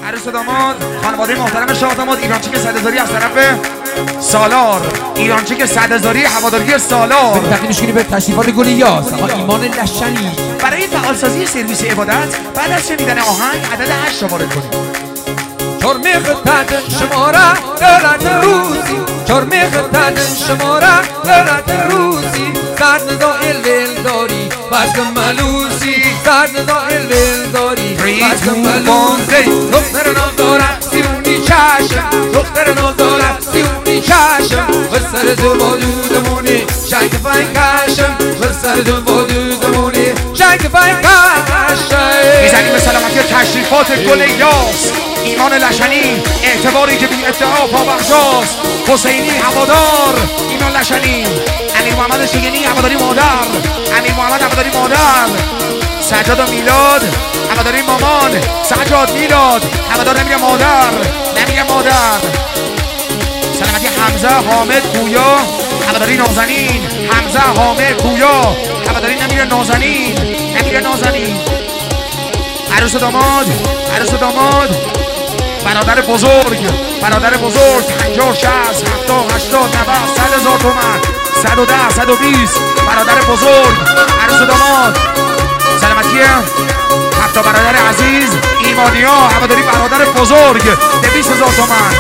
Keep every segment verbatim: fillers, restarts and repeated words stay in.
عروس و داماد خانواده محترم شاه داماد ایرانچی که صد هزاری از طرف سالار، ایرانچی که صد هزاری هواداری سالار. تقدیمش کنیم به تشریفات گل یاس آقا ایمان لشنی. برای فعالسازی سرویس عبادت بعد از شنیدن آهنگ عدد هشت را وارد کنیم. چرمی خطت شماره دلت روزی، چرمی خطت شماره دلت روزی، سرد ندا الول داری بس ملوسی، سرد ندا الول داری بس ملوسی. دختر ناز دارد سیونی چشم، دختر ناز دارد سیونی چشم، و سر دو با دودمونی شنگ فنگ کشم، و سر دو با دودمونی شنگ فنگ کشم. میزنیم به سلامتی تشریفات گل یاس ایمان لشنی، اعتباری که بی ادعا پابخشاست. حسینی هوادار ایمان لشنی، امیر محمد شگینی هواداری مادر، امیر محمد هواداری مادر، سجاد و میلاد هواداری مامان، سجاد میلاد هوادار نمیگه مادر، نمیگه مادر. سلامتی حمزه حامد پویا هواداری نازنین، حمزه حامد پویا هواداری نمیگه نازنین، نمیگه نازنین. عروس و داماد، عروس و داماد برادر بزرگ، برادر بزرگ پنجاه شصت هفتاد هشتاد نود صد هزار تومن، صد و ده صد و بیست برادر بزرگ عروس و داماد. سلامتی هفتا برادر عزیز ایمانیا هواداری برادر بزرگ دویست هزار تومن.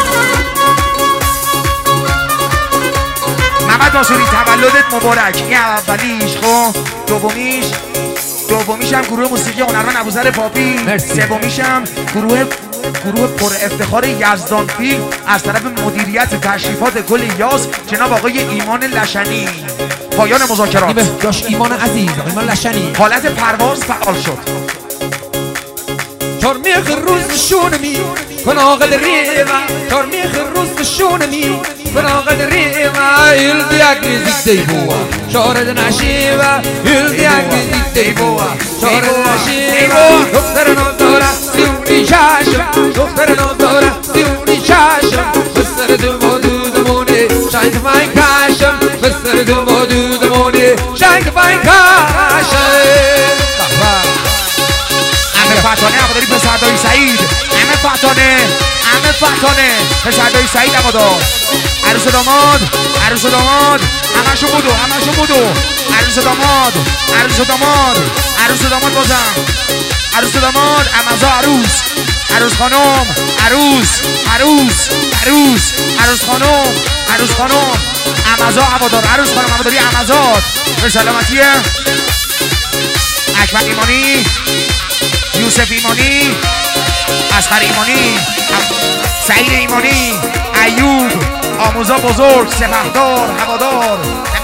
محمد ناصری تولدت مبارک. این اولیش، خب دومیش دومیش هم گروه موسیقی هنرمند ابوذر پاپی، سومیش هم گروه گروه پر افتخار یزدان فیلم از طرف مدیریت تشریفات گل یاس جناب آقای ایمان لشنی. پایان مذاکرات. داش ایمان عزیز ایمان لشنی حالت پرواز فعال شد. چرمیخ روز شونمی کناغد ریما، چرمیخ روز شونمی کناغد ریما، ایل دیاگریزیک دی بوا شارد نشیبا، ایل دیاگریزیک دی بوا شارد نشیبا. دختر نازداره سیونی چشم، دختر نازداره سیونی چشم، بسر دو با دودمونی شنگ فنگ کشم، بسر دو با دودمونی شنگ فنگ کشم. فتانه هواداری پسردای سعید، همه فتانه همه فتانه پسردای سعید هوادار. عروس و داماد، عروس و داماد همشو بودو، همشو بودو. عروس و داماد، عروس و داماد، عروس و داماد بازم. عروس و داماد، امزا عروس، عروس خانم، عروس، عروس، عروس، عروس خانم، عروس خانم، امزا هوادار، عروس خانم هواداری امزاد. به سلامتی اکبر ایمانی، یوسف ایمانی، اصغر ایمانی، سعید ایمانی، ایوب آموزا بزرگ، سپهدار هوادار.